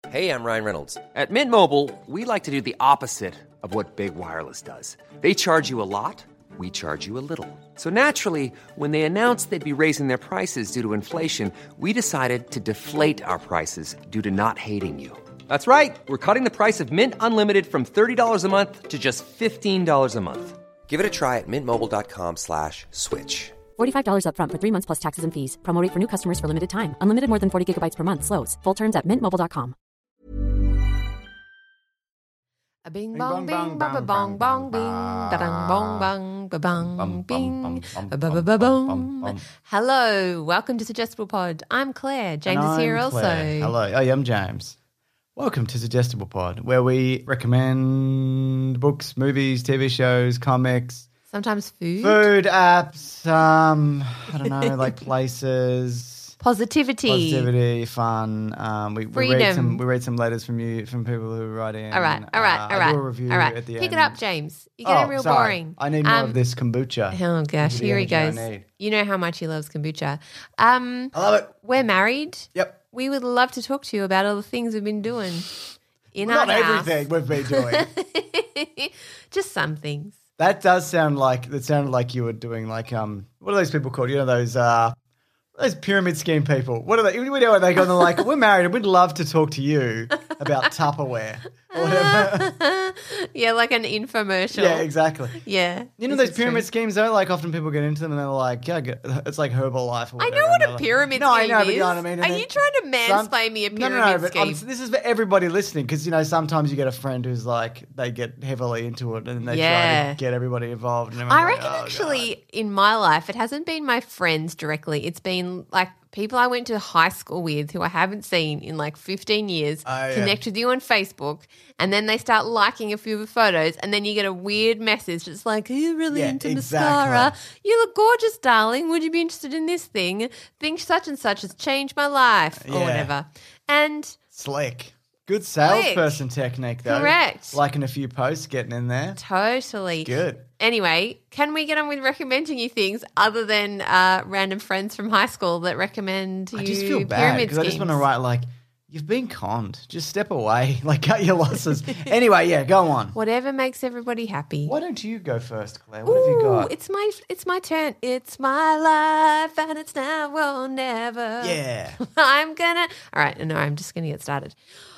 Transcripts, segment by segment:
Hey, I'm Ryan Reynolds. At Mint Mobile, we like to do the opposite of what Big Wireless does. They charge you a lot, we charge you a little. So naturally, when they announced they'd be raising their prices due to inflation, we decided to deflate our prices due to not hating you. That's right. We're cutting the price of Mint Unlimited from $30 a month to just $15 a month. Give it a try at mintmobile.com/switch. $45 up front for 3 months plus taxes and fees. Promo rate for new customers for limited time. Unlimited more than 40 gigabytes per month. Slows full terms at mintmobile.com. A bing bong bing ba ba bong bong bing da dang bong bong ba bong bing ba ba ba bong. Hello, welcome to Suggestible Pod. I'm Claire. James is here also. Hello, I'm James. Welcome to Suggestible Pod, where we recommend books, movies, TV shows, comics, Sometimes food apps. I don't know, like places. Positivity, fun. We freedom. We read some letters from people who write in. All right. I do a review at the end. Pick it up, James. You're getting real boring. I need more of this kombucha. Oh gosh, here he goes. You know how much he loves kombucha. I love it. We're married. Yep. We would love to talk to you about all the things we've been doing in our house. Not everything we've been doing. Just some things. That sounded like you were doing like what are those people called? You know those pyramid scheme people. What are they? What are they going? They're like, we're married and we'd love to talk to you about Tupperware or whatever. Yeah, like an infomercial. Yeah, exactly. Yeah. You know those pyramid schemes though? Like often people get into them and they're like, yeah, it's like Herbalife or whatever. I know what a pyramid scheme is. No, I know, but you know what I mean. Are you trying to mansplain me a pyramid scheme? This is for everybody listening because, you know, sometimes you get a friend who's like, they get heavily into it and they try to get everybody involved. And I reckon actually in my life, it hasn't been my friends directly. It's been like people I went to high school with who I haven't seen in like 15 years connect with you on Facebook and then they start liking a few of the photos and then you get a weird message that's like, are you really into mascara? You look gorgeous, darling. Would you be interested in this thing? Think such and such has changed my life or whatever. And slick. Good salesperson technique though. Correct. Liking a few posts, getting in there. Totally. Good. Anyway, can we get on with recommending you things other than random friends from high school that recommend you I just feel bad because I just want to write like, you've been conned. Just step away. Like cut your losses. Anyway, yeah, go on. Whatever makes everybody happy. Why don't you go first, Claire? What have you got? It's my turn. It's my life and it's now or never. Yeah. All right, no, I'm just going to get started.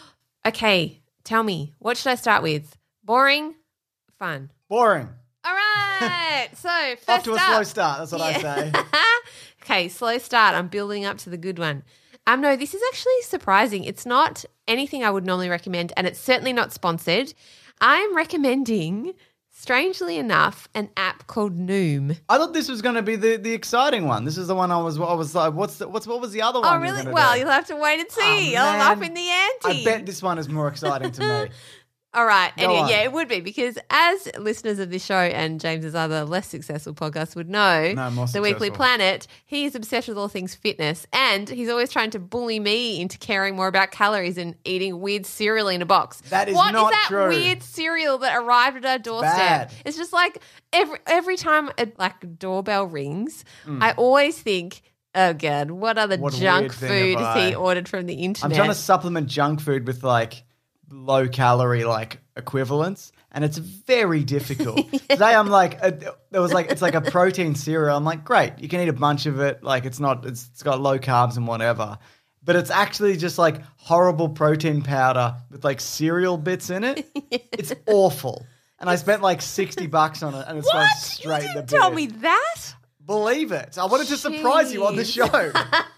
Okay, tell me, what should I start with? Boring? Fun? Boring. All right. So first off to a slow start. That's what I say. Okay, slow start. I'm building up to the good one. No, this is actually surprising. It's not anything I would normally recommend, and it's certainly not sponsored. I'm recommending, strangely enough, an app called Noom. I thought this was going to be the exciting one. This is the one I was like, what was the other one? Oh, really? Well, you'll have to wait and see. I'm up in the ante. I bet this one is more exciting to me. All right. Anyway, yeah, it would be because as listeners of this show and James's other less successful podcasts would know, The Weekly Planet, he is obsessed with all things fitness and he's always trying to bully me into caring more about calories and eating weird cereal in a box. That is not true. What is that weird cereal that arrived at our doorstep? It's just like every time a doorbell rings, I always think, oh God, what other junk food has he ordered from the internet? I'm trying to supplement junk food with like low calorie like equivalents and it's very difficult. Today I'm like it's like a protein cereal. I'm like, great, you can eat a bunch of it, like it's got low carbs and whatever, but it's actually just like horrible protein powder with like cereal bits in it. It's awful. And I spent like $60 on it and it's going straight in the bin. Tell me that? Believe it. I wanted to surprise you on the show.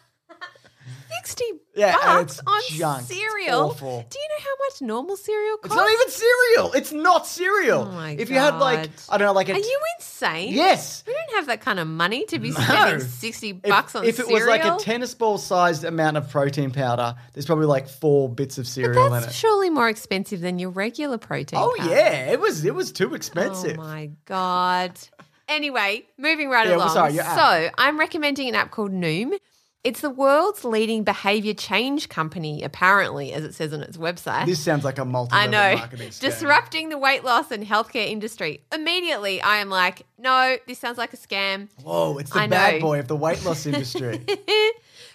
$60 on junk. Cereal. It's awful. Do you know how much normal cereal costs? It's not even cereal. It's not cereal. Oh my If you had like, I don't know, like Are you insane? Yes. We don't have that kind of money to be spending $60 on cereal. If it was like a tennis ball sized amount of protein powder, there's probably like 4 bits of cereal in it. That's surely more expensive than your regular protein powder. Yeah, it was too expensive. Oh my God. Anyway, moving right along. Sorry, so I'm recommending an app called Noom. It's the world's leading behaviour change company, apparently, as it says on its website. This sounds like a multi-level marketing scheme. Disrupting the weight loss and healthcare industry. Immediately, I am like, no, this sounds like a scam. Whoa, it's the bad boy of the weight loss industry.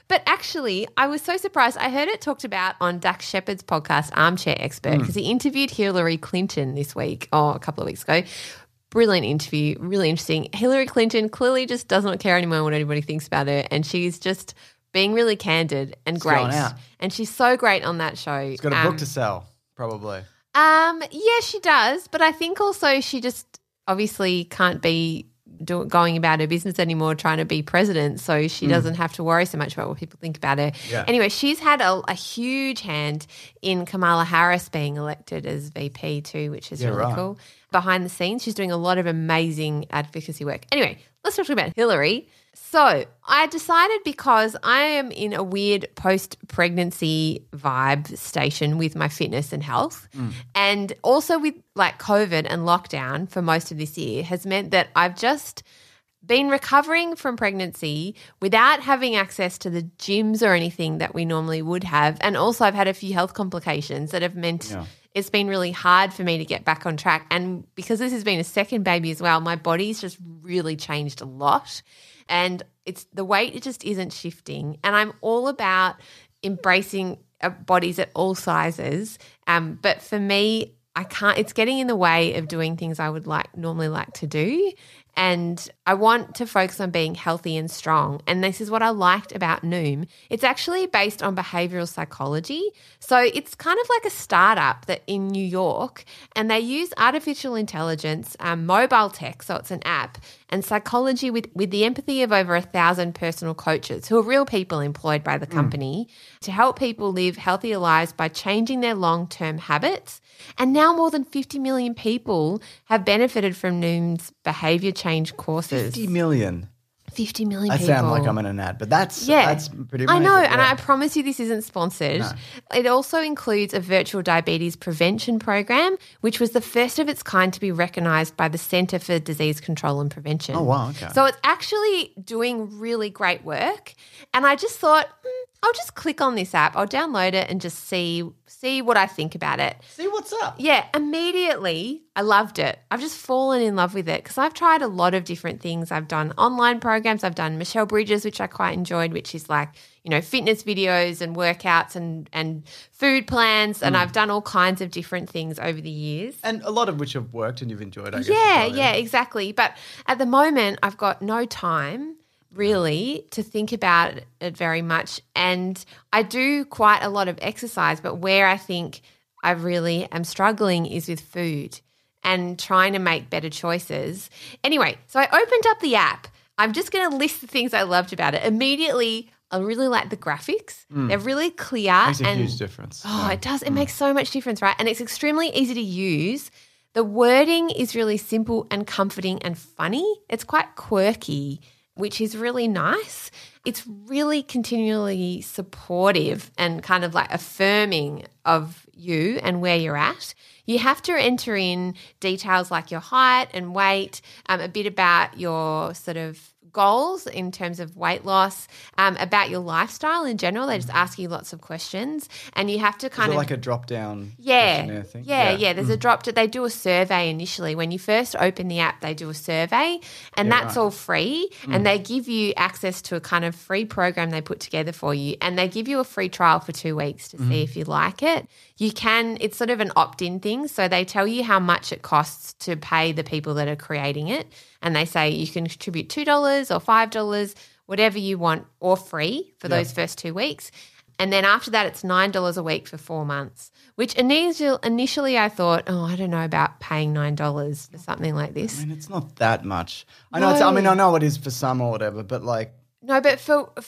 But actually, I was so surprised. I heard it talked about on Dax Shepard's podcast, Armchair Expert, because he interviewed Hillary Clinton this week, or a couple of weeks ago. Brilliant interview, really interesting. Hillary Clinton clearly just does not care anymore what anybody thinks about her, and she's just being really candid and great. Going out. And she's so great on that show. She's got a book to sell, probably. Yeah, she does. But I think also she just obviously can't be going about her business anymore trying to be president, so she doesn't have to worry so much about what people think about her. Yeah. Anyway, she's had a huge hand in Kamala Harris being elected as VP too, which is really cool. Behind the scenes, she's doing a lot of amazing advocacy work. Anyway, let's talk about Hillary. So I decided, because I am in a weird post-pregnancy vibe station with my fitness and health, and also with like COVID and lockdown for most of this year has meant that I've just been recovering from pregnancy without having access to the gyms or anything that we normally would have. And also I've had a few health complications that have meant it's been really hard for me to get back on track. And because this has been a second baby as well, my body's just really changed a lot. And the weight, it just isn't shifting. And I'm all about embracing bodies at all sizes. But for me, I can't, it's getting in the way of doing things I would normally like to do. And I want to focus on being healthy and strong. And this is what I liked about Noom. It's actually based on behavioral psychology. So it's kind of like a startup that in New York, and they use artificial intelligence, mobile tech, so it's an app, and psychology with the empathy of over 1,000 personal coaches who are real people employed by the company to help people live healthier lives by changing their long-term habits. And now more than 50 million people have benefited from Noom's behaviour change courses. 50 million. 50 million I people. sound like I'm in an ad, but that's pretty amazing. I know, yeah. and I promise you this isn't sponsored. No. It also includes a virtual diabetes prevention program, which was the first of its kind to be recognised by the Centre for Disease Control and Prevention. Oh, wow, okay. So it's actually doing really great work. And I just thought, I'll just click on this app. I'll download it and just see what I think about it. See what's up. Yeah, immediately I loved it. I've just fallen in love with it because I've tried a lot of different things. I've done online programs. I've done Michelle Bridges, which I quite enjoyed, which is like, fitness videos and workouts and food plans. And I've done all kinds of different things over the years. And a lot of which have worked and you've enjoyed, I guess. Yeah, exactly. But at the moment, I've got no time really to think about it very much. And I do quite a lot of exercise, but where I think I really am struggling is with food and trying to make better choices. Anyway, so I opened up the app. I'm just going to list the things I loved about it. Immediately, I really like the graphics. They're really clear. Makes a huge difference. Oh, it does. It makes so much difference, right? And it's extremely easy to use. The wording is really simple and comforting and funny. It's quite quirky, which is really nice. It's really continually supportive and kind of like affirming of you and where you're at. You have to enter in details like your height and weight, a bit about your sort of goals in terms of weight loss, about your lifestyle in general. They just ask you lots of questions, and you have to kind of like a drop down. Yeah. Thing? Yeah. There's a drop. They do a survey initially when you first open the app. They do a survey, and that's all free. And they give you access to a kind of free program they put together for you, and they give you a free trial for 2 weeks to see if you like it. You can. It's sort of an opt-in thing, so they tell you how much it costs to pay the people that are creating it. And they say you can contribute $2 or $5, whatever you want, or free for those first 2 weeks. And then after that, it's $9 a week for 4 months, which initially I thought, I don't know about paying $9 for something like this. I mean, it's not that much. I know. I know it is for some or whatever, but like. No, but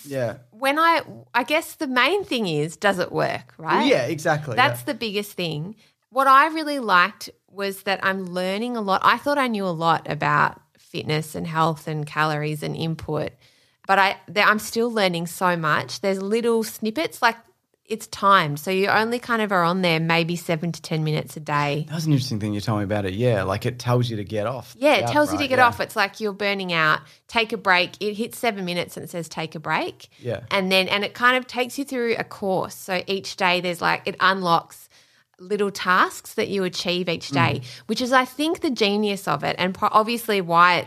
when I guess the main thing is, does it work, right? Yeah, exactly. That's the biggest thing. What I really liked was that I'm learning a lot. I thought I knew a lot about fitness and health and calories and input, but I'm still learning so much. There's little snippets, like it's timed, so you only kind of are on there maybe 7 to 10 minutes a day. That was an interesting thing you told me about it. Yeah, like it tells you to get off. Yeah, it tells you to get off. It's like you're burning out, take a break. It hits 7 minutes and it says take a break. Yeah. And it kind of takes you through a course. So each day there's it unlocks little tasks that you achieve each day, which is, I think, the genius of it, and obviously why it's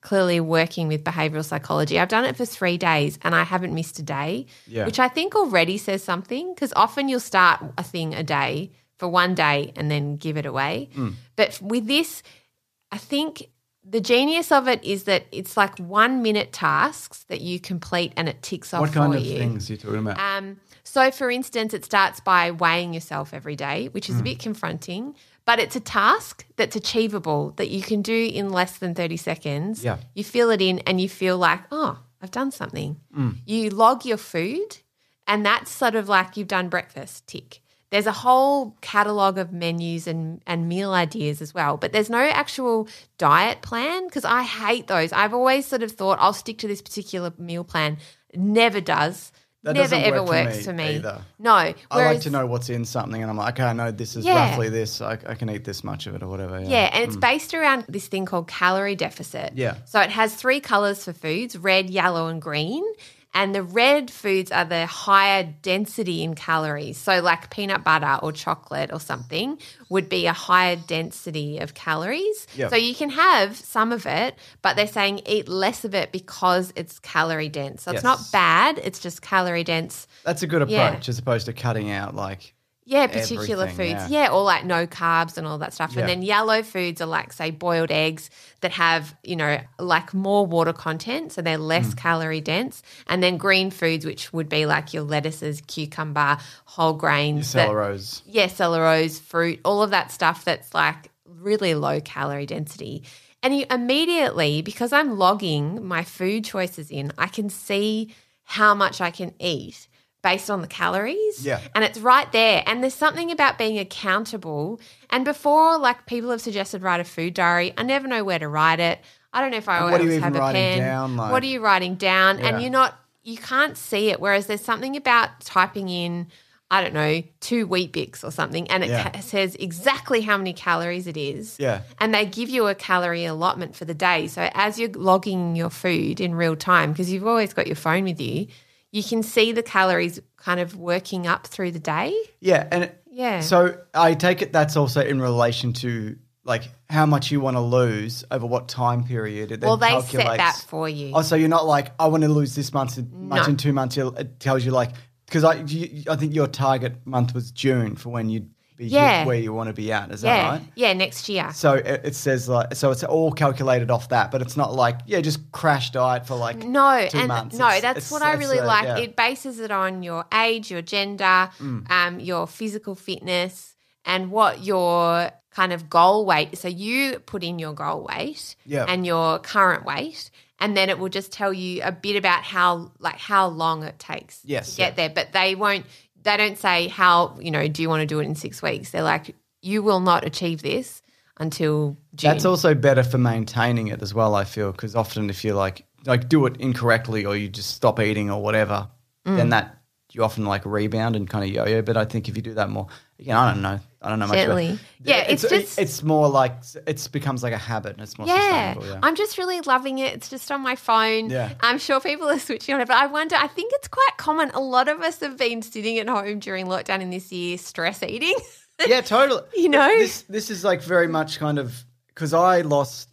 clearly working with behavioral psychology. I've done it for 3 days and I haven't missed a day, which I think already says something, because often you'll start a thing a day for 1 day and then give it away. But with this, I think the genius of it is that it's like 1 minute tasks that you complete and it ticks off for you. What kind of things are you talking about? So, for instance, it starts by weighing yourself every day, which is a bit confronting, but it's a task that's achievable that you can do in less than 30 seconds. Yeah. You fill it in and you feel like, oh, I've done something. You log your food and that's sort of like you've done breakfast, tick. There's a whole catalogue of menus and meal ideas as well, but there's no actual diet plan because I hate those. I've always sort of thought I'll stick to this particular meal plan. It never does. That never doesn't ever work works for me. either. No. I like to know what's in something and I'm like, okay, I know this is roughly this. I can eat this much of it or whatever. Yeah, and it's based around this thing called calorie deficit. Yeah. So it has 3 colours for foods, red, yellow and green. And the red foods are the higher density in calories. So like peanut butter or chocolate or something would be a higher density of calories. Yep. So you can have some of it, but they're saying eat less of it because it's calorie dense. So it's not bad, it's just calorie dense. That's a good approach as opposed to cutting out like particular foods. Yeah, or like no carbs and all that stuff. Yeah. And then yellow foods are like, say, boiled eggs that have, like more water content, so they're less calorie dense. And then green foods, which would be like your lettuces, cucumber, whole grains. Your celeros. Celeros, fruit, all of that stuff that's like really low calorie density. And you immediately, because I'm logging my food choices in, I can see how much I can eat based on the calories. Yeah. And it's right there. And there's something about being accountable. And before, like people have suggested write a food diary. I never know where to write it. I don't know if I always have a pen. Down, like, what are you writing down? Yeah. And you can't see it. Whereas there's something about typing in, I don't know, 2 Weet-Bix or something, and it says exactly how many calories it is. Yeah. And they give you a calorie allotment for the day. So as you're logging your food in real time, because you've always got your phone with you, you can see the calories kind of working up through the day. Yeah. And so I take it that's also in relation to like how much you want to lose over what time period. It then they set that for you. Oh, so you're not like, I want to lose this much in 2 months. It tells you like, because I think your target month was June for when you'd be where you want to be at. Is that right? Yeah, next year. So it says like, so it's all calculated off that, but it's not like, just crash diet for like 2 months. No, that's what I really like. Yeah. It bases it on your age, your gender, your physical fitness, and what your kind of goal weight. So you put in your goal weight and your current weight, and then it will just tell you a bit about how long it takes to get there. But they don't say how, do you want to do it in 6 weeks? They're like, you will not achieve this until June. That's also better for maintaining it as well, I feel, because often if you like do it incorrectly or you just stop eating or whatever, then that you often like rebound and kind of yo-yo. But I think if you do that more, again, I don't know much about it. Yeah, it's more like it becomes like a habit and it's more sustainable. Yeah, I'm just really loving it. It's just on my phone. Yeah. I'm sure people are switching on it, but I think it's quite common. A lot of us have been sitting at home during lockdown in this year, stress eating. Yeah, totally. This is like very much kind of because I lost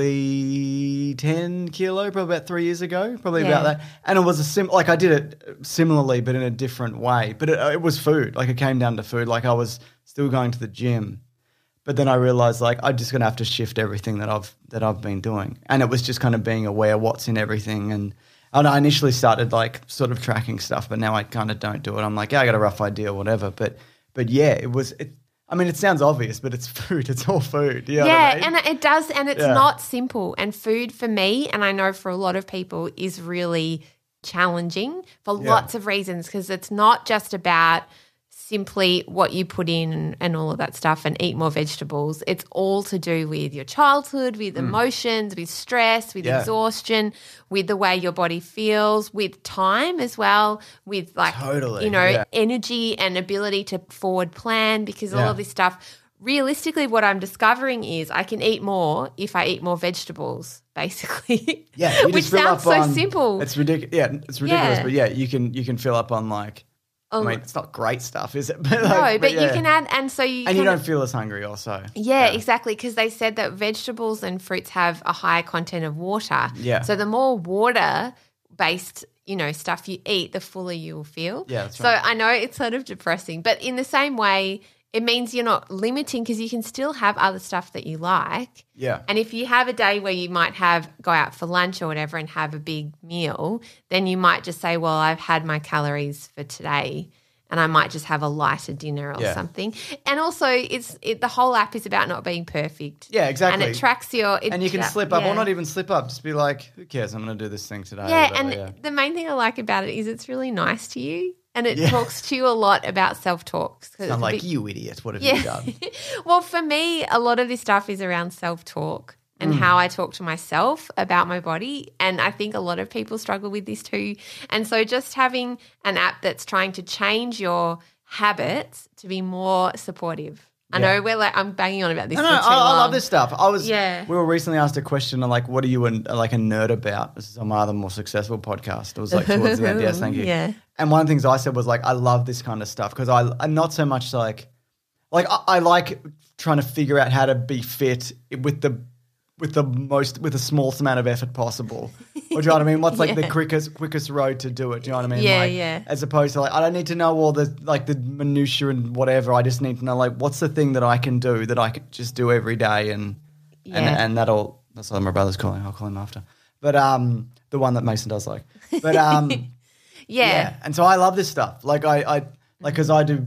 probably 10 kilo probably about 3 years ago, about that. And it was I did it similarly but in a different way. But it was food. Like it came down to food. Like I was still going to the gym. But then I realized like I'm just going to have to shift everything that I've been doing. And it was just kind of being aware what's in everything. And I initially started like sort of tracking stuff, but now I kind of don't do it. I'm like, I got a rough idea or whatever. But yeah, it sounds obvious, but it's food. It's all food. You know what I mean? And it does, and it's not simple. And food for me, and I know for a lot of people, is really challenging for lots of reasons because it's not just about simply what you put in and all of that stuff and eat more vegetables. It's all to do with your childhood, with emotions, with stress, with exhaustion, with the way your body feels, with time as well, with like, energy and ability to forward plan because all of this stuff. Realistically, what I'm discovering is I can eat more if I eat more vegetables, basically. Yeah, which sounds so simple. It's ridiculous. Yeah, it's ridiculous, but you can fill up on like I mean, it's not great stuff, is it? But No, but yeah. you can add, and so you And can, you don't feel as hungry also. Yeah, exactly, because they said that vegetables and fruits have a higher content of water. Yeah. So the more water-based, stuff you eat, the fuller you will feel. Yeah, that's so right. I know it's sort of depressing, but in the same way, it means you're not limiting because you can still have other stuff that you like. Yeah. And if you have a day where you might go out for lunch or whatever and have a big meal, then you might just say, well, I've had my calories for today and I might just have a lighter dinner or something. And also the whole app is about not being perfect. Yeah, exactly. And it tracks and you can slip up or not even slip up. Just be like, who cares? I'm going to do this thing today. Yeah, or whatever, and the main thing I like about it is it's really nice to you. And it talks to you a lot about self-talk. I'm like, you idiot, what have you done? Well, for me, a lot of this stuff is around self-talk and how I talk to myself about my body. And I think a lot of people struggle with this too. And so just having an app that's trying to change your habits to be more supportive. I know I'm banging on about this. No, for too I long. love this stuff. We were recently asked a question on like, what are you a nerd about? This is on my other more successful podcast. It was like towards the end. Yes, thank you. Yeah. And one of the things I said was like, I love this kind of stuff because I'm not so much like I like trying to figure out how to be fit with the smallest amount of effort possible. Or do you know what I mean? What's like the quickest road to do it? Do you know what I mean? Yeah. As opposed to like, I don't need to know all the minutiae and whatever. I just need to know like, what's the thing that I can do that I could just do every day and that'll. That's what my brother's calling. I'll call him after. But the one that Mason does like. But yeah. And so I love this stuff. Like because I do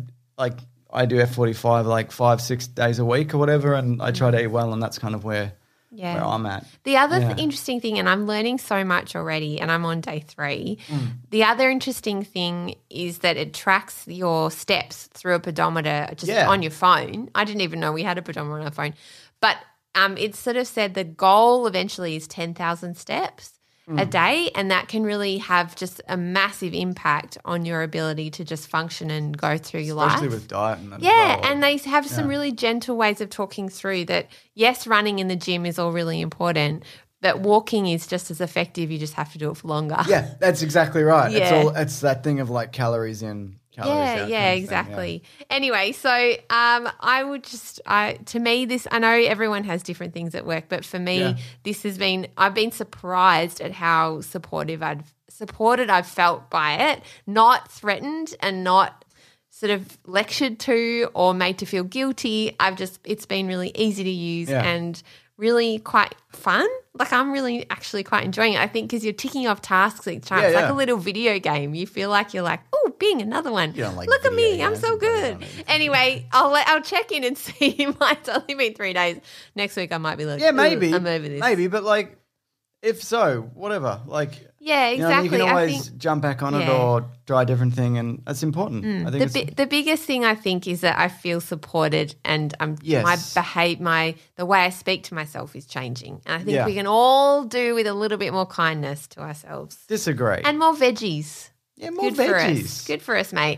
F45 like 5-6 days a week or whatever, and I try to eat well, and that's kind of where I'm at. The other interesting thing, and I'm learning so much already, and I'm on day 3. The other interesting thing is that it tracks your steps through a pedometer just on your phone. I didn't even know we had a pedometer on our phone. But it sort of said the goal eventually is 10,000 steps a day, and that can really have just a massive impact on your ability to just function and go through your life. Especially with diet. And and they have some really gentle ways of talking through that, yes, running in the gym is all really important, but walking is just as effective. You just have to do it for longer. Yeah, that's exactly right. Yeah. It's that thing of like calories in, calories out. kind of thing, Exactly. Anyway, so I would to me this, I know everyone has different things at work, but for me this has been, I've been surprised at how supported I've felt by it, not threatened and not sort of lectured to or made to feel guilty. It's been really easy to use and really quite fun. Like I'm really actually quite enjoying it. I think because you're ticking off tasks each time. It's like a little video game. You feel like you're like, oh, Bing, another one. You don't like Look at video me, I'm games, so you good. probably don't. Anyway, I'll check in and see. It's only been 3 days. Next week I might be like, Yeah, maybe. I'm over this. Maybe, but like, if so, whatever. Like, Yeah, you know, exactly. you can I always think jump back on it yeah. or try a different thing, and that's important. I think the biggest thing I think is that I feel supported, and Yes. the way I speak to myself is changing, and I think Yeah. we can all do with a little bit more kindness to ourselves disagree. and more veggies. Yeah, more Good for us. veggies. Good for us, mate.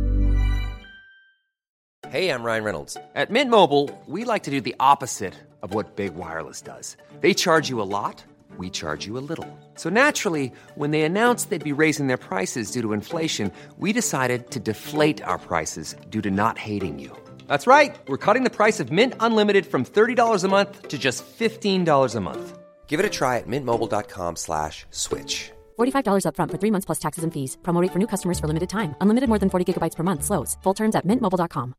Hey, I'm Ryan Reynolds. At Mint Mobile, we like to do the opposite of what Big Wireless does. They charge you a lot, we charge you a little. So naturally, when they announced they'd be raising their prices due to inflation, we decided to deflate our prices due to not hating you. That's right. We're cutting the price of Mint Unlimited from $30 a month to just $15 a month. Give it a try at mintmobile.com/switch. $45 up front for 3 months plus taxes and fees. Promo rate for new customers for limited time. Unlimited more than 40 gigabytes per month. Slows full terms at mintmobile.com.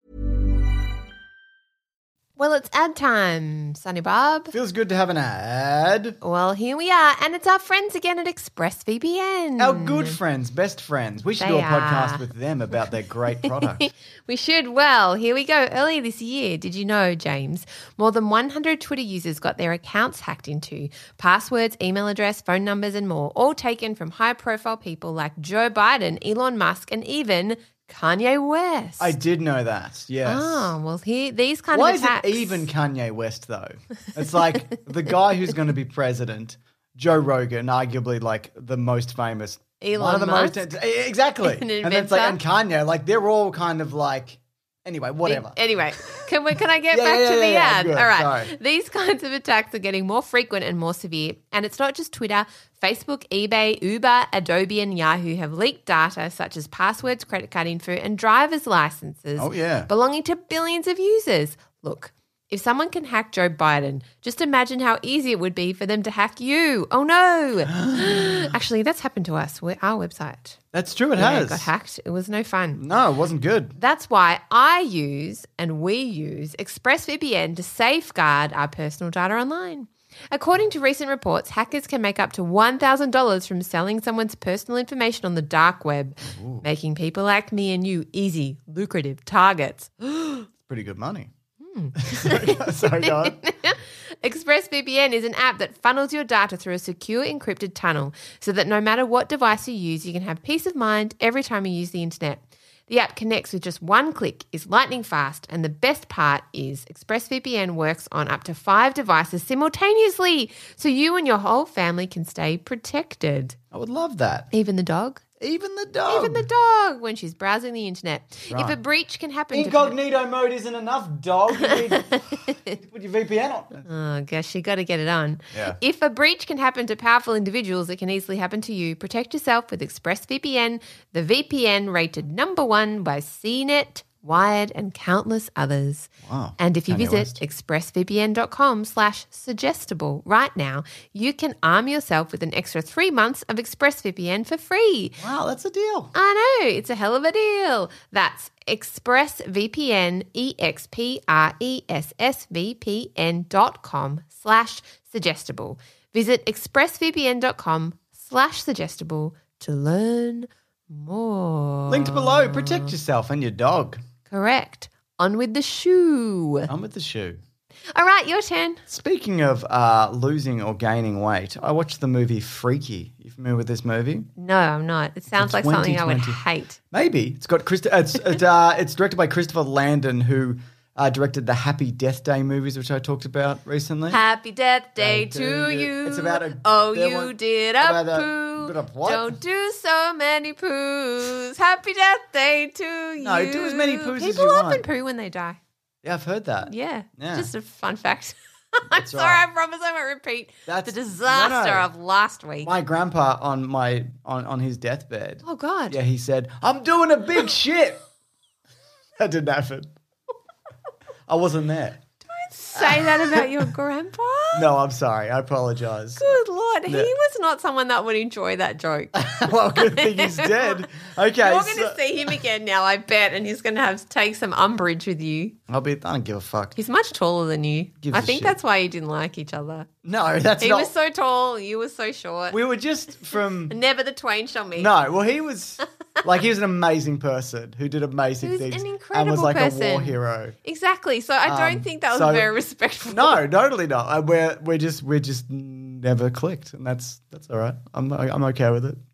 Well, it's ad time, Sonny Bob. Feels good to have an ad. Well, here we are, and it's our friends again at ExpressVPN. Our good friends, best friends. We should do a podcast with them about their great product. We should. Well, here we go. Earlier this year, did you know, James, more than 100 Twitter users got their accounts hacked into. Passwords, email address, phone numbers, and more, all taken from high-profile people like Joe Biden, Elon Musk, and even Kanye West. I did know that, yes. Oh, well, these kind Why of attacks. is it even Kanye West, though? It's like the guy who's going to be president, Joe Rogan, arguably like the most famous. Elon one of the Musk. most. Exactly. An and it's like, and inventor. Kanye, like they're all kind of like Anyway, whatever. Anyway, can I get Yeah, back yeah, to the yeah, ad? good, All right. sorry. These kinds of attacks are getting more frequent and more severe. And it's not just Twitter. Facebook, eBay, Uber, Adobe and Yahoo have leaked data such as passwords, credit card info and driver's licenses belonging to billions of users. Look, if someone can hack Joe Biden, just imagine how easy it would be for them to hack you. Oh, no. Actually, that's happened to us. Our website. That's true. It Yeah, has. it got hacked. It was no fun. No, it wasn't good. That's why I use and we use ExpressVPN to safeguard our personal data online. According to recent reports, hackers can make up to $1,000 from selling someone's personal information on the dark web, making people like me and you easy, lucrative targets. It's pretty good money. Sorry, go on. ExpressVPN is an app that funnels your data through a secure encrypted tunnel so that no matter what device you use, you can have peace of mind every time you use the internet. The app connects with just one click, is lightning fast, and the best part is ExpressVPN works on up to 5 devices simultaneously, so you and your whole family can stay protected. I would love that. Even the dog? Even the dog. Even the dog when she's browsing the internet. Right. If a breach can happen Incognito mode isn't enough, dog. You need to put your VPN on. Oh, gosh, you got to get it on. Yeah. If a breach can happen to powerful individuals, it can easily happen to you. Protect yourself with ExpressVPN, the VPN rated #1 by CNET, Wired, and countless others. Wow. And if you Kanye visit West. expressvpn.com/suggestible right now, you can arm yourself with an extra 3 months of ExpressVPN for free. Wow, that's a deal. I know, it's a hell of a deal. That's ExpressVPN, expressvpn.com/suggestible. Visit expressvpn.com/suggestible to learn more. Linked below. Protect yourself and your dog. Correct. On with the shoe. I'm with the shoe. All right, your turn. Speaking of losing or gaining weight, I watched the movie Freaky. You familiar with this movie? No, I'm not. It sounds like something I would 2020. hate. Maybe. It's got it's directed by Christopher Landon, who directed the Happy Death Day movies, which I talked about recently. Happy Death Day to you. It's about a- Oh, there you one- did about a a poo. bit of what? Don't do so many poos. Happy Death Day to you. No, do as many poos as People you often want. poo when they die. Yeah, I've heard that. Yeah. Yeah. Just a fun fact. I'm That's sorry, right. I promise I won't repeat That's- the disaster no. of last week. My grandpa on his deathbed. Oh, God. Yeah, he said, "I'm doing a big shit." That didn't happen. I wasn't there. Say that about your grandpa? No, I'm sorry. I apologize. Good Lord. He Yeah. was not someone that would enjoy that joke. Well, good thing he's dead. Okay, You're going to see him again now, I bet, and he's going to have to take some umbrage with you. I don't give a fuck. He's much taller than you. Gives I a think shit. that's why you didn't like each other. No, that's He not. was so tall, you were so short. We were just from. Never the twain shall meet. No, well, he was he was an amazing person who did amazing He was things an and incredible was like a war person. hero. Exactly. So I don't think that was so- very respectful. No, totally not. We're just never clicked, and that's all right. I'm okay with it.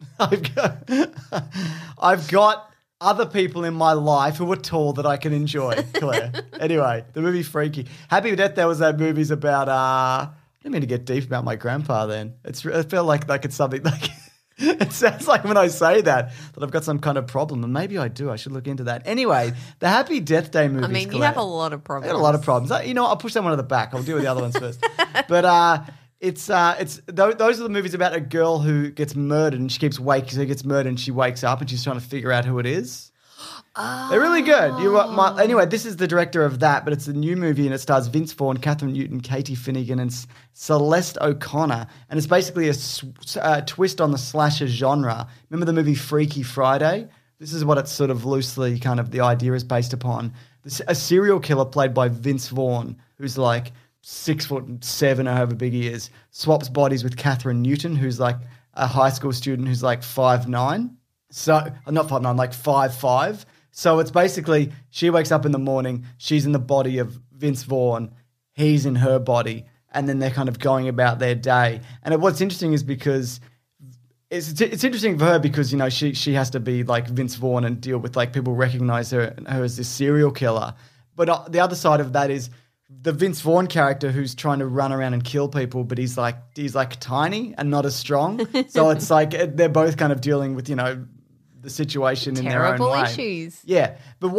I've got other people in my life who are tall that I can enjoy, Claire. Anyway, the movie Freaky. Happy Death Day was that movie's about I didn't mean to get deep about my grandpa then. It felt like it's something like it sounds like when I say that I've got some kind of problem, and maybe I do. I should look into that. Anyway, the Happy Death Day movies. I mean, you Claire. have a lot of I problems. got a lot of problems. You know what? I'll push that one to the back. I'll deal with the other ones first. But those are the movies about a girl who gets murdered and she keeps waking. So she gets murdered and she wakes up and she's trying to figure out who it is. They're really good. Anyway, this is the director of that, but it's a new movie and it stars Vince Vaughn, Catherine Newton, Katie Finnegan, and Celeste O'Connor. And it's basically a twist on the slasher genre. Remember the movie Freaky Friday? This is what it's sort of loosely kind of the idea is based upon. A serial killer played by Vince Vaughn, who's like 6'7" or however big he is, swaps bodies with Catherine Newton, who's like a high school student who's like 5'9". So, not 5'9", like 5'5". So it's basically she wakes up in the morning, she's in the body of Vince Vaughn, he's in her body, and then they're kind of going about their day. And what's interesting is because it's interesting for her because, you know, she has to be like Vince Vaughn and deal with like people recognize her as this serial killer. But the other side of that is the Vince Vaughn character who's trying to run around and kill people, but he's like tiny and not as strong. So it's like they're both kind of dealing with, you know, the situation in their own Terrible way. issues. Yeah, but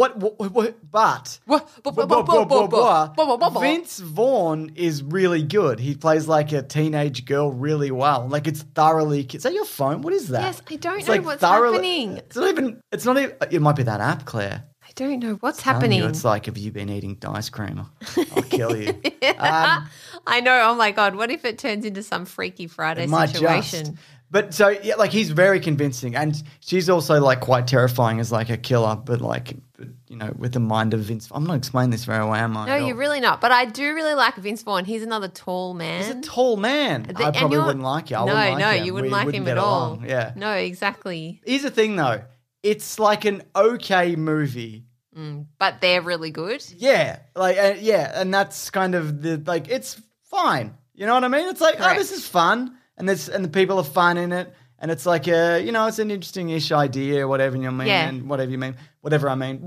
Vince Vaughn is really good. He plays like a teenage girl really well. Like it's thoroughly. Is that your phone? What is that? Yes, I don't It's know like what's thoroughly- happening. It's not even. It's not even. It might be that app, Claire. I don't know what's Telling happening. you, it's like, have you been eating ice cream? I'll kill you. I know. Oh my God. What if it turns into some Freaky Friday It might situation? just. But so yeah, like he's very convincing, and she's also like quite terrifying as like a killer, but you know, with the mind of Vince. I'm not explaining this very well, am I? No, you're really not. But I do really like Vince Vaughn. He's another tall man. He's a tall man. I And probably you're- wouldn't like you. I No, wouldn't like him. you wouldn't We like wouldn't him get at all. along. Yeah. No, exactly. Here's the thing, though. It's like an okay movie. But they're really good. Yeah, and that's kind of it's fine. You know what I mean? It's like, Correct. oh, this is fun, and the people are fun in it, and it's like it's an interesting-ish idea, whatever you mean, Yeah. and whatever you mean, whatever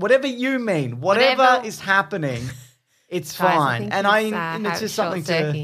is happening. It's Guys, I fine, think and he's, and it's just something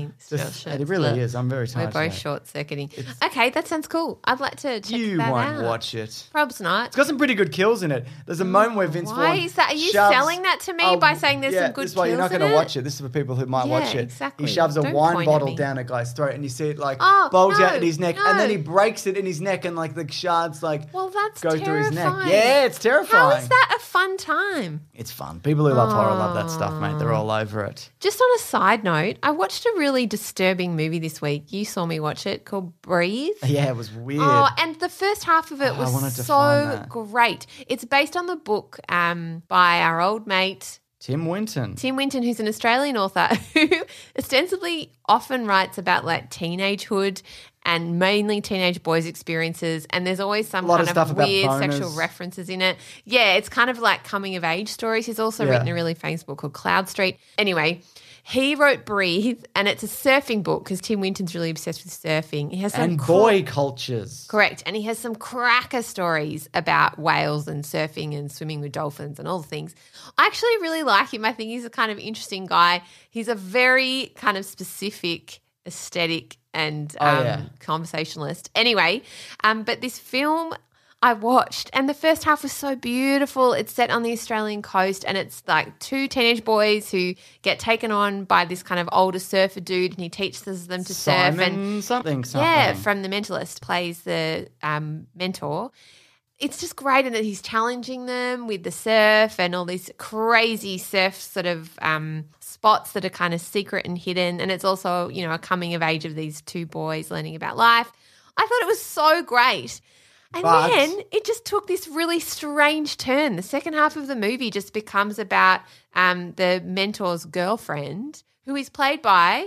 it really is. I'm very tired. We're both today. short-circuiting. Okay, that sounds cool. I'd like to check You that won't out. watch it. Probs not. It's got some pretty good kills in it. There's a moment where Vince Why Vaughn is that? Are you shoves- selling that to me by saying there's some good this is why you're not kills in gonna it? watch it. This is for people who might Yeah, watch it. exactly. He shoves a Don't wine point at bottle me. down a guy's throat, and you see it like Oh, bulge no, out in his neck, and then no. he breaks it in his neck, and like the shards like Well, that's go through his neck. terrifying. Yeah, it's terrifying. How is that a fun time? It's fun. People who love horror love that stuff, mate. They're all over it. Just on a side note, I watched a really disturbing movie this week. You saw me watch it, called Breathe. Yeah, it was weird. Oh, and the first half of it I wanted was to so find that. great. It's based on the book by our old mate Tim Winton. Tim Winton, who's an Australian author who ostensibly often writes about like teenagehood and mainly teenage boys' experiences. And there's always some lot kind of stuff of about weird boners. sexual references in it. Yeah, it's kind of like coming of age stories. He's also written a really famous book called Cloud Street. Anyway, he wrote Breathe, and it's a surfing book because Tim Winton's really obsessed with surfing. He has some And boy cultures. Correct. And he has some cracker stories about whales and surfing and swimming with dolphins and all the things. I actually really like him. I think he's a kind of interesting guy. He's a very kind of specific aesthetic and conversationalist. Anyway, but this film I watched, and the first half was so beautiful. It's set on the Australian coast, and it's like two teenage boys who get taken on by this kind of older surfer dude, and he teaches them to surf. And something. yeah, from The Mentalist, plays the mentor. It's just great in that he's challenging them with the surf and all these crazy surf sort of spots that are kind of secret and hidden. And it's also, you know, a coming of age of these two boys learning about life. I thought it was so great. And then it just took this really strange turn. The second half of the movie just becomes about the mentor's girlfriend, who is played by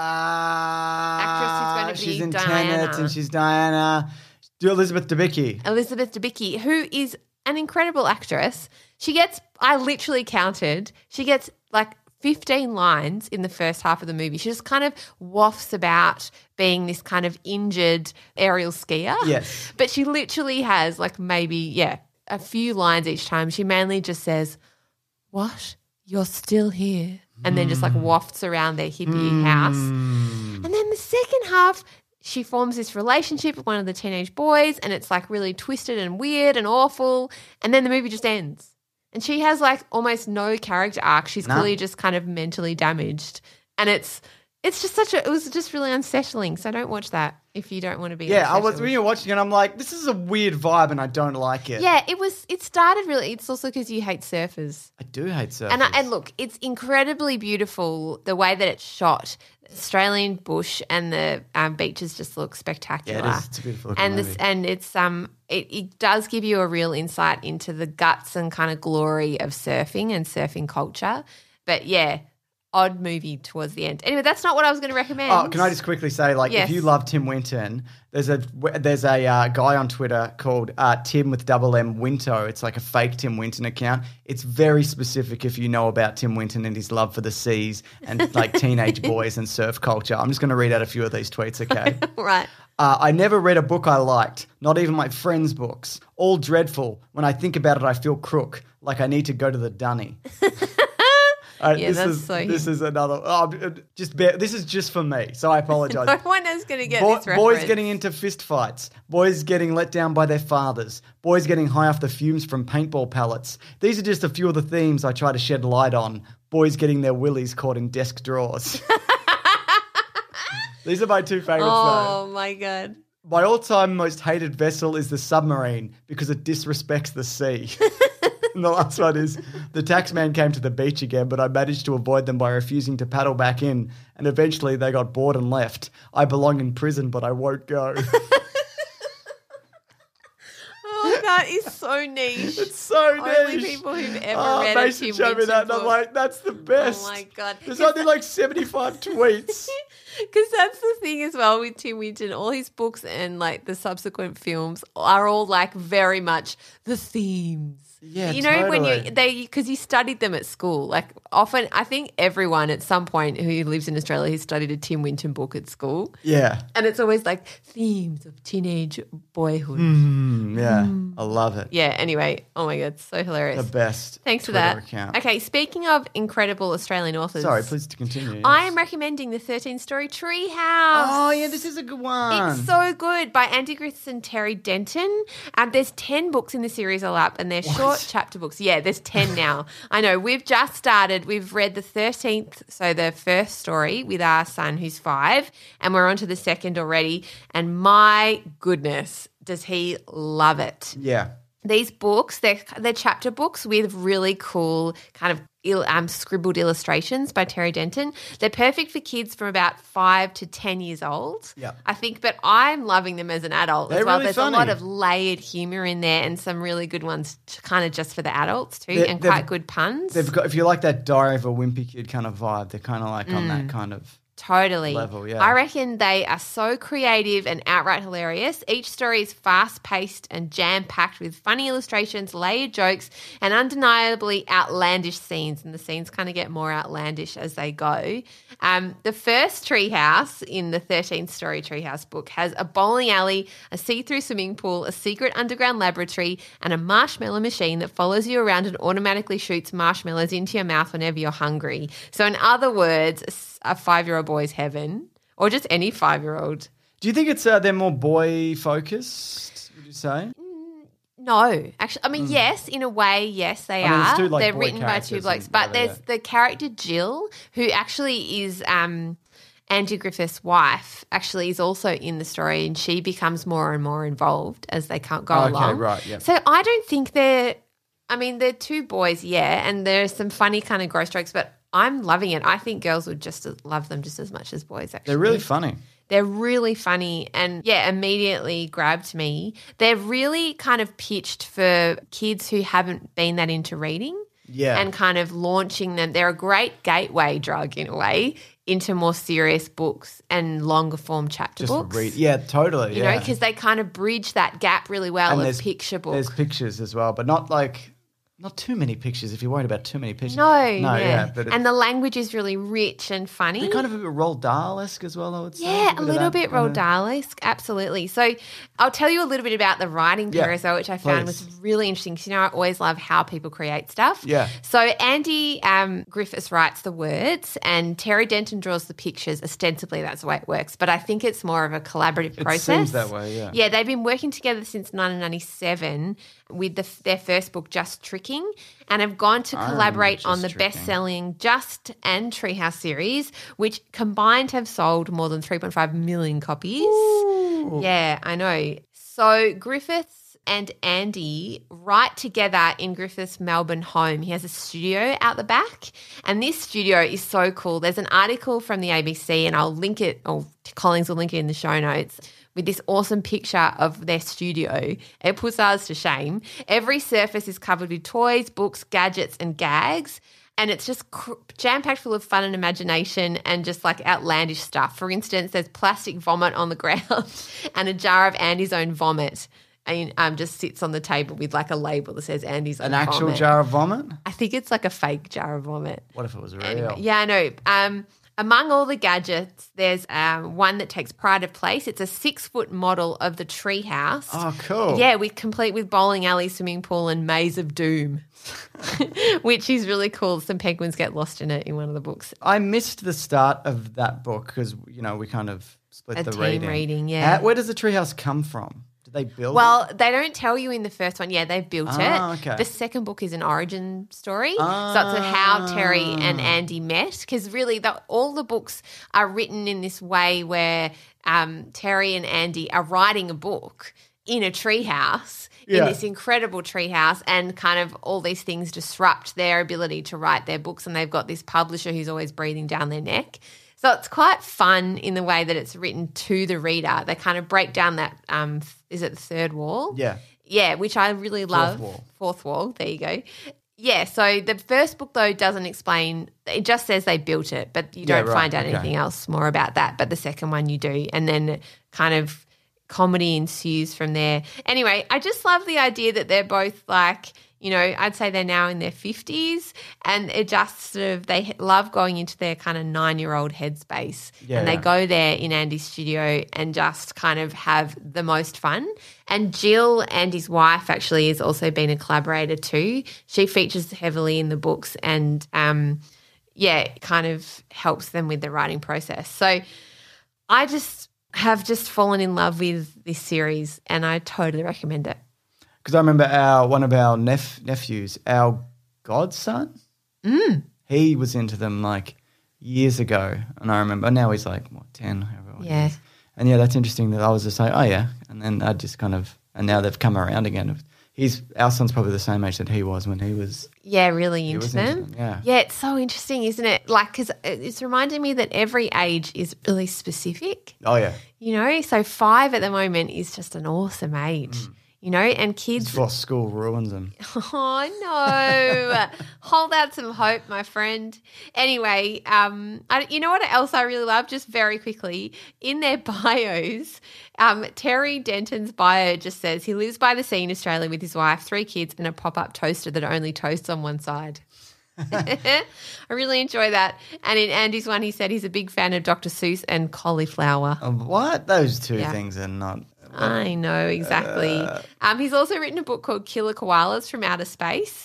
actress who's going to be she's in Diana. Tenet, and she's Diana. Elizabeth Debicki. Elizabeth Debicki, who is an incredible actress. I literally counted, she gets like 15 lines in the first half of the movie. She just kind of wafts about being this kind of injured aerial skier. Yes. But she literally has like maybe, a few lines each time. She mainly just says, "What? You're still here." And then just like wafts around their hippie house. And then the second half, she forms this relationship with one of the teenage boys, and it's like really twisted and weird and awful. And then the movie just ends. And she has like almost no character arc. She's clearly just kind of mentally damaged. And it's just it was just really unsettling. So don't watch that if you don't want to be. Yeah, I was unsettled. when you're watching it, I'm like, this is a weird vibe, and I don't like it. Yeah, it started really. It's also because you hate surfers. I do hate surfers. And look, it's incredibly beautiful the way that it's shot. Australian bush and the beaches just look spectacular. Yeah, it is. It's a beautiful looking movie. It does give you a real insight into the guts and kind of glory of surfing and surfing culture. But yeah, odd movie towards the end. Anyway, that's not what I was going to recommend. Oh, can I just quickly say, like, Yes. if you love Tim Winton, there's a guy on Twitter called Tim with double M Winto. It's like a fake Tim Winton account. It's very specific if you know about Tim Winton and his love for the seas and like teenage boys and surf culture. I'm just going to read out a few of these tweets, okay? Right. I never read a book I liked, not even my friends' books. All dreadful. When I think about it, I feel crook, like I need to go to the dunny. This is another. This is just for me, so I apologize. No one is going to get this reference. Boys getting into fist fights. Boys getting let down by their fathers. Boys getting high off the fumes from paintball pellets. These are just a few of the themes I try to shed light on. Boys getting their willies caught in desk drawers. These are my two favorites, though. Oh, my God. My all-time most hated vessel is the submarine because it disrespects the sea. And the last one is, the taxman came to the beach again, but I managed to avoid them by refusing to paddle back in, and eventually they got bored and left. I belong in prison, but I won't go. Oh, that is so niche. It's so niche. Only people who've ever read a Tim showed me Winton that, and I'm book. like, that's the best. Oh, my God. There's only like 75 tweets. Because that's the thing as well with Tim Winton. All his books and like the subsequent films are all like very much the themes. Yeah, you know, totally. because you studied them at school. Like often, I think everyone at some point who lives in Australia has studied a Tim Winton book at school. Yeah. And it's always like themes of teenage boyhood. Yeah, I love it. Yeah, anyway. Oh my God, so hilarious. The best. Thanks for Twitter that. account. Okay, speaking of incredible Australian authors. Sorry, please to continue. I am recommending the 13-Story Treehouse. Oh, yeah, this is a good one. It's so good, by Andy Griffiths and Terry Denton. There's 10 books in the series all up, and they're short chapter books. Yeah, there's 10 now. I know. We've just started. We've read the 13th, so the first story with our son who's 5, and we're on to the second already. And my goodness, does he love it. Yeah. These books, they're chapter books with really cool kind of scribbled illustrations by Terry Denton. They're perfect for kids from about 5 to 10 years old, yeah. I think, but I'm loving them as an adult as well. Really There's funny. a lot of layered humour in there and some really good ones kind of just for the adults too, and quite good puns. They've got, if you like that Diary of a Wimpy Kid kind of vibe, they're kind of like on that kind of Totally. level, yeah. I reckon they are so creative and outright hilarious. Each story is fast-paced and jam-packed with funny illustrations, layered jokes, and undeniably outlandish scenes. And the scenes kind of get more outlandish as they go. The first treehouse in the 13-Story Treehouse book has a bowling alley, a see-through swimming pool, a secret underground laboratory, and a marshmallow machine that follows you around and automatically shoots marshmallows into your mouth whenever you're hungry. So in other words, a 5-year-old boy's heaven, or just any 5-year-old. Do you think it's they're more boy focused? Would you say? No, actually, I mean, yes, in a way, yes, they there's are. two, like, They're boy written by two characters blokes, and but whatever, there's the character Jill, who actually is Andrew Griffith's wife. Actually, is also in the story, and she becomes more and more involved as they can't go along. Okay, right, yeah. So I don't think they're two boys, yeah, and there's some funny kind of gross jokes, but I'm loving it. I think girls would just love them just as much as boys, actually. They're really funny. They're really funny and, yeah, immediately grabbed me. They're really kind of pitched for kids who haven't been that into reading. Yeah. And kind of launching them. They're a great gateway drug in a way into more serious books and longer form chapter books. Yeah, totally. You know, because they kind of bridge that gap really well and of picture books. There's pictures as well, but not too many pictures if you're worried about too many pictures. And the language is really rich and funny. They're kind of a bit Roald Dahl-esque as well, I would say. Yeah, a little bit Roald Dahl-esque, absolutely. So I'll tell you a little bit about the writing process, which I found was really interesting because, you know, I always love how people create stuff. Yeah. So Andy Griffiths writes the words and Terry Denton draws the pictures. Ostensibly, that's the way it works, but I think it's more of a collaborative process. It seems that way, yeah. Yeah, they've been working together since 1997 with their first book, Just Tricking, and have gone to collaborate on the best-selling Just and Treehouse series, which combined have sold more than 3.5 million copies. Ooh. Yeah, I know. So Griffiths and Andy write together in Griffith's Melbourne home. He has a studio out the back, and this studio is so cool. There's an article from the ABC, and I'll link it, or Collins will link it in the show notes, with this awesome picture of their studio. It puts ours to shame. Every surface is covered with toys, books, gadgets, and gags. And it's just jam-packed full of fun and imagination and just like outlandish stuff. For instance, there's plastic vomit on the ground and a jar of Andy's own vomit. And just sits on the table with like a label that says Andy's own vomit. An actual jar of vomit? I think it's like a fake jar of vomit. What if it was real? Anyway, yeah, I know. Among all the gadgets, there's one that takes pride of place. It's a 6-foot model of the treehouse. Oh, cool. Yeah, complete with bowling alley, swimming pool, and maze of doom, which is really cool. Some penguins get lost in it in one of the books. I missed the start of that book because, we kind of split the team reading, yeah. Where does the treehouse come from? Did they build it? They don't tell you in the first one. Yeah, they've built it. Okay. The second book is an origin story. So it's how Terry and Andy met, because really all the books are written in this way where Terry and Andy are writing a book in a treehouse, in this incredible treehouse, and kind of all these things disrupt their ability to write their books, and they've got this publisher who's always breathing down their neck. So it's quite fun in the way that it's written to the reader. They kind of break down that, is it the third wall? Yeah. Yeah, which I really love. Fourth wall, there you go. Yeah, so the first book, though, doesn't explain – it just says they built it, but you don't find out anything else more about that. But the second one you do, and then kind of comedy ensues from there. Anyway, I just love the idea that they're both like – I'd say they're now in their 50s, and it just sort of they love going into their kind of 9-year-old headspace, and they go there in Andy's studio and just kind of have the most fun. And Jill, Andy's wife, actually has also been a collaborator too. She features heavily in the books and, kind of helps them with the writing process. So I just have fallen in love with this series, and I totally recommend it. Because I remember one of our nephews, our godson, he was into them like years ago. And I remember now he's like, 10, however old he is. And that's interesting that I was just like, oh, yeah. And then I just kind of, and now they've come around again. Our son's probably the same age that he was when he was. Yeah, really into them. Yeah, it's so interesting, isn't it? Like, because it's reminding me that every age is really specific. Oh, yeah. So 5 at the moment is just an awesome age. And kids. Before school ruins them. Oh, no. Hold out some hope, my friend. Anyway, you know what else I really love? Just very quickly, in their bios, Terry Denton's bio just says he lives by the sea in Australia with his wife, 3 kids, and a pop-up toaster that only toasts on one side. I really enjoy that. And in Andy's one, he said he's a big fan of Dr. Seuss and cauliflower. What? Those two things are not... I know, exactly. He's also written a book called Killer Koalas from Outer Space,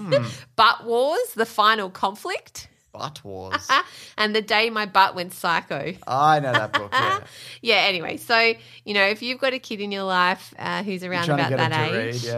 Butt Wars, The Final Conflict. Butt Wars. And The Day My Butt Went Psycho. I know that book, yeah. Anyway, so, if you've got a kid in your life who's around about that age.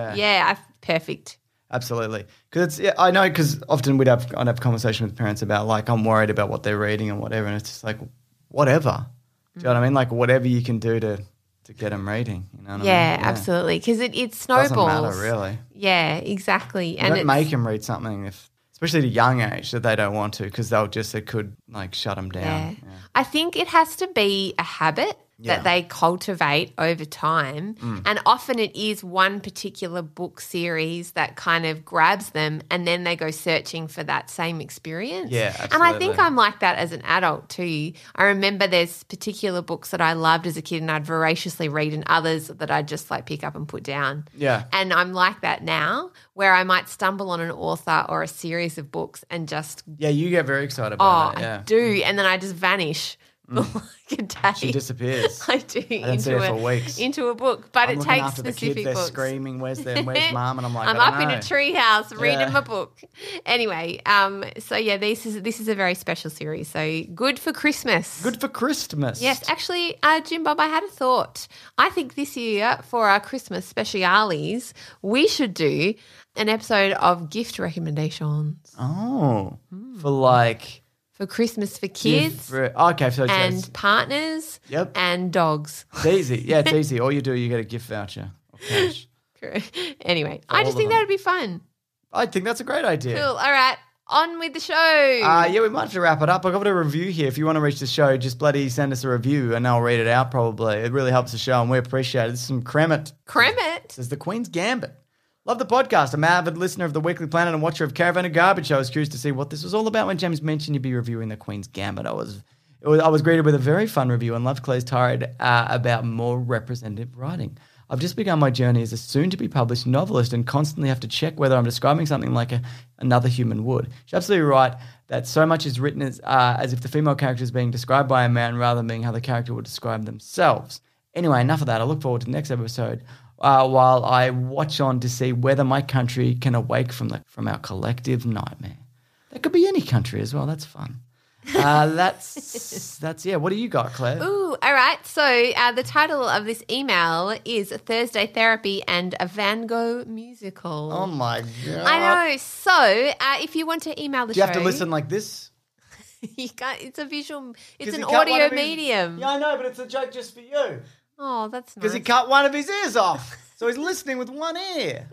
Perfect. Absolutely. Because I know because often I'd have conversation with parents about like I'm worried about what they're reading and whatever, and it's just like whatever. Do you know what I mean? Like whatever you can do to get them reading. You know what I mean? Yeah, absolutely. Because it snowballs. Doesn't matter really. Yeah, exactly. And don't make them read something especially at a young age that they don't want to because it could like shut them down. Yeah. I think it has to be a habit that they cultivate over time. And often it is one particular book series that kind of grabs them and then they go searching for that same experience. Yeah, absolutely. And I think I'm like that as an adult too. I remember there's particular books that I loved as a kid and I'd voraciously read and others that I'd just like pick up and put down. Yeah. And I'm like that now where I might stumble on an author or a series of books and just... Yeah, you get very excited about it. Yeah. I do. And then I just vanish. Like a day. She disappears. I do. I don't see her for weeks. Into a book. But it takes after specific the kids, books. They're screaming, where's mum? And I'm like, I'm I up don't in know. a tree house reading my book. Anyway, so yeah, this is a very special series. So good for Christmas. Good for Christmas. Yes. Actually, Jim Bob, I had a thought. I think this year for our Christmas speciales, we should do an episode of gift recommendations. Oh, for like... For Christmas for kids so and partners and dogs. It's easy. Yeah, it's easy. All you do, you get a gift voucher or cash. Anyway, I just think that would be fun. I think that's a great idea. Cool. All right. On with the show. Yeah, we might have to wrap it up. I've got a review here. If you want to reach the show, just bloody send us a review and I'll read it out probably. It really helps the show and we appreciate it. This is some Cremit. Cremit? This is the Queen's Gambit. Love the podcast. I'm an avid listener of the Weekly Planet and watcher of Caravan of Garbage. I was curious to see what this was all about when James mentioned you'd be reviewing the Queen's Gambit. I was greeted with a very fun review and loved Claire's tirade about more representative writing. I've just begun my journey as a soon-to-be-published novelist and constantly have to check whether I'm describing something like another human would. She's absolutely right that so much is written as if the female character is being described by a man rather than being how the character would describe themselves. Anyway, enough of that. I look forward to the next episode while I watch on to see whether my country can awake from our collective nightmare. That could be any country as well. That's fun. That's What do you got, Claire? Ooh, all right. So the title of this email is Thursday Therapy and a Van Gogh Musical. Oh my God. I know. So if you want to email the show. Do you have to listen like this? You can't. It's a visual. It's an audio medium. Yeah, I know, but it's a joke just for you. Oh, that's nice. Because he cut one of his ears off, so he's listening with one ear.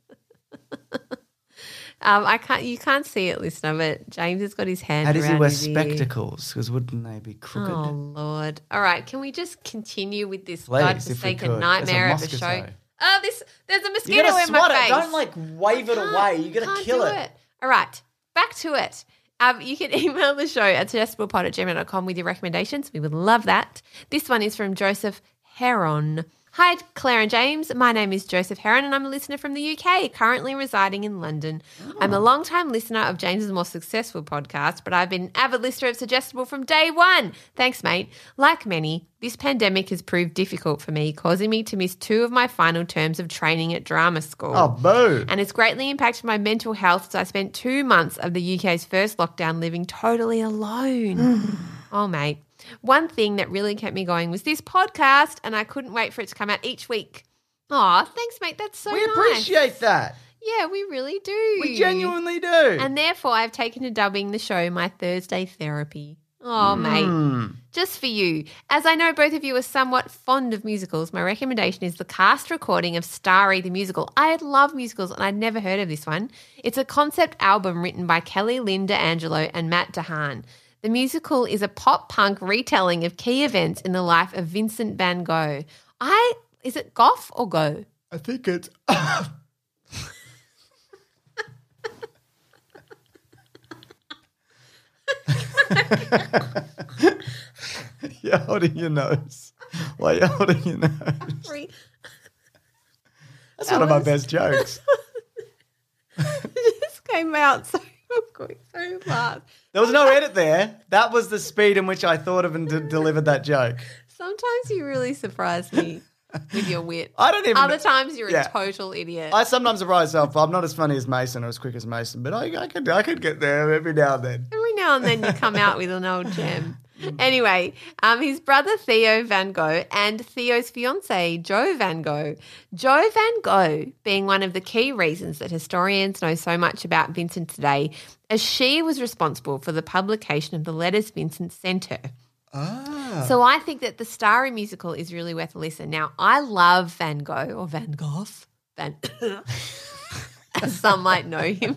You can't see it, listener, but James has got his hand. How does he around wear his ear. spectacles? Because wouldn't they be crooked? Oh Lord! All right, can we just continue with this Please, godforsaken nightmare of a show? Oh, there's a mosquito you gotta in my swat face. it. Don't like wave it away. You got to kill it. All right, back to it. You can email the show at suggestiblepod@gmail.com with your recommendations. We would love that. This one is from Joseph Heron. Hi, Claire and James. My name is Joseph Heron and I'm a listener from the UK, currently residing in London. I'm a long-time listener of James's more successful podcast, but I've been an avid listener of Suggestible from day one. Thanks, mate. Like many, this pandemic has proved difficult for me, causing me to miss 2 of my final terms of training at drama school. Oh, boo. And it's greatly impacted my mental health, so I spent 2 months of the UK's first lockdown living totally alone. Oh, mate. One thing that really kept me going was this podcast, and I couldn't wait for it to come out each week. Aw, thanks, mate. That's so nice. We appreciate that. Yeah, we really do. We genuinely do. And therefore, I've taken to dubbing the show my Thursday therapy. Oh, mate. Just for you. As I know both of you are somewhat fond of musicals, my recommendation is the cast recording of Starry the Musical. I love musicals and I'd never heard of this one. It's a concept album written by Kelly Lynn D'Angelo and Matt DeHaan. The musical is a pop-punk retelling of key events in the life of Vincent van Gogh. Is it Gough or Go? I think it's... You're holding your nose. Why are you holding your nose? That's one of my best jokes. It just came out so fast. There was no edit there. That was the speed in which I thought of and delivered that joke. Sometimes you really surprise me with your wit. I don't even. Other times you're a total idiot. I sometimes surprise myself. I'm not as funny as Mason or as quick as Mason, but I could get there every now and then. Every now and then you come out with an old gem. Anyway, his brother Theo Van Gogh and Theo's fiancée Jo Van Gogh. Jo Van Gogh being one of the key reasons that historians know so much about Vincent today, as she was responsible for the publication of the letters Vincent sent her. Ah. So I think that the Starry musical is really worth a listen. Now, I love Van Gogh or Van Gogh, as some might know him.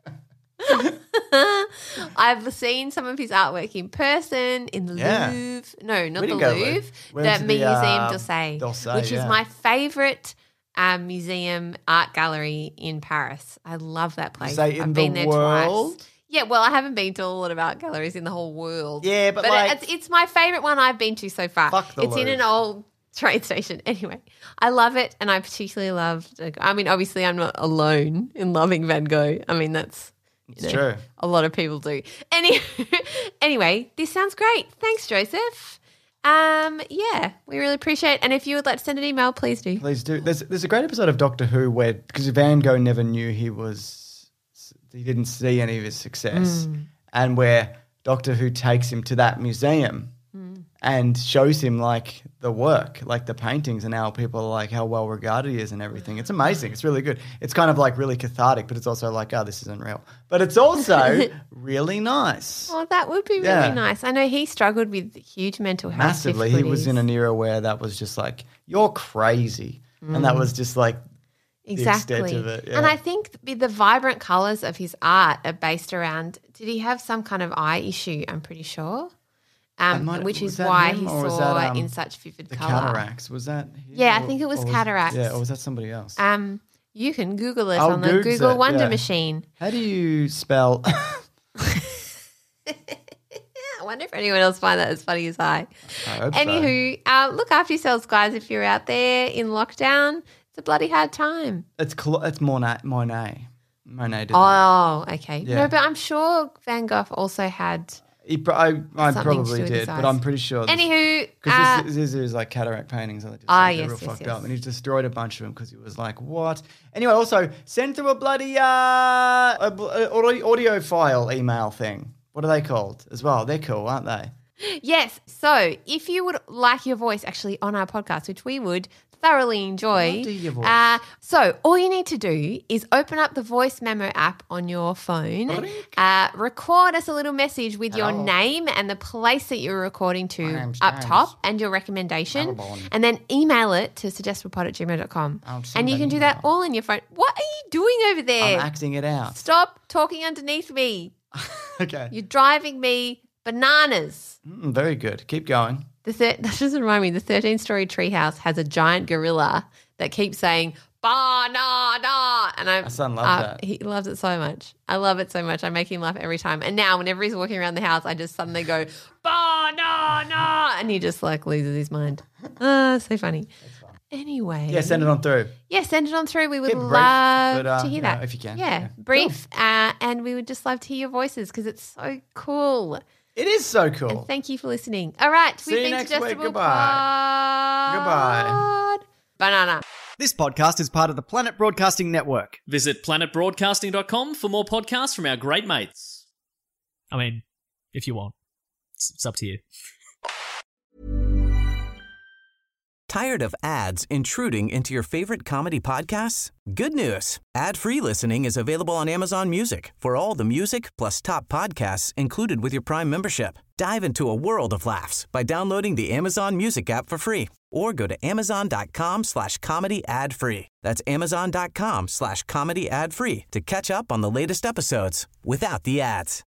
I've seen some of his artwork in person in the Louvre. No, not the Louvre. The Museum d'Orsay, which is my favourite museum art gallery in Paris. I love that place. I've been there twice. Yeah, well, I haven't been to a lot of art galleries in the whole world. Yeah, but it's my favourite one I've been to so far. Fuck the It's in Louvre. an old train station. Anyway, I love it, and I particularly loved. I mean, obviously, I'm not alone in loving Van Gogh. I mean, that's. It's true. A lot of people do. Anyway, this sounds great. Thanks, Joseph. Yeah, we really appreciate it. And if you would like to send an email, please do. Please do. There's a great episode of Doctor Who where, because Van Gogh never knew he didn't see any of his success, and where Doctor Who takes him to that museum and shows him like the work, like the paintings, and how people are like how well regarded he is and everything. It's amazing. It's really good. It's kind of like really cathartic, but it's also like, oh, this isn't real. But it's also really nice. Oh, that would be really nice. I know he struggled with huge mental health massively. He was in an era where that was just like, you're crazy. And that was just like exactly. the extent of it. Yeah. And I think the vibrant colours of his art are based around, did he have some kind of eye issue, I'm pretty sure? Which is why he saw in such vivid colour. Cataracts, was that him? Yeah, I think it was cataracts. Yeah, or was that somebody else? You can Google it on the Google Wonder Machine. How do you spell? wonder if anyone else find that as funny as I. I hope Anywho, look after yourselves, guys. If you're out there in lockdown, it's a bloody hard time. It's Monet. Monet did that. Oh, okay. Yeah. No, but I'm sure Van Gogh also had. I Something to probably do with did, his but eyes. I'm pretty sure. Because Because this is like cataract paintings. And they're real fucked up. And he's destroyed a bunch of them because he was like, what? Anyway, also, send through a bloody audio file email thing. What are they called as well? They're cool, aren't they? Yes. So if you would like your voice actually on our podcast, which we would thoroughly enjoy. Love to hear your voice. So all you need to do is open up the voice memo app on your phone, record us a little message with your name and the place that you're recording to up top and your recommendation, and then email it to suggestiblepod@gmail.com. And you can do that all in your phone. What are you doing over there? I'm acting it out. Stop talking underneath me. Okay. You're driving me bananas. Very good. Keep going. That doesn't remind me. The 13-story treehouse has a giant gorilla that keeps saying banana, and My son loves that. He loves it so much. I love it so much. I make him laugh every time. And now, whenever he's walking around the house, I just suddenly go banana, and he just like loses his mind. So funny. Anyway, Yeah, send it on through. Yeah, send it on through. We would Keep it brief, love but, to hear that if you can. Yeah, Yeah. brief, and we would just love to hear your voices because it's so cool. It is so cool. And thank you for listening. All right. See you we've been next week. Suggestible Goodbye. Pod. Banana. This podcast is part of the Planet Broadcasting Network. Visit planetbroadcasting.com for more podcasts from our great mates. I mean, if you want. It's up to you. Tired of ads intruding into your favorite comedy podcasts? Good news. Ad-free listening is available on Amazon Music for all the music plus top podcasts included with your Prime membership. Dive into a world of laughs by downloading the Amazon Music app for free or go to amazon.com/comedy ad-free. That's amazon.com/comedy ad-free to catch up on the latest episodes without the ads.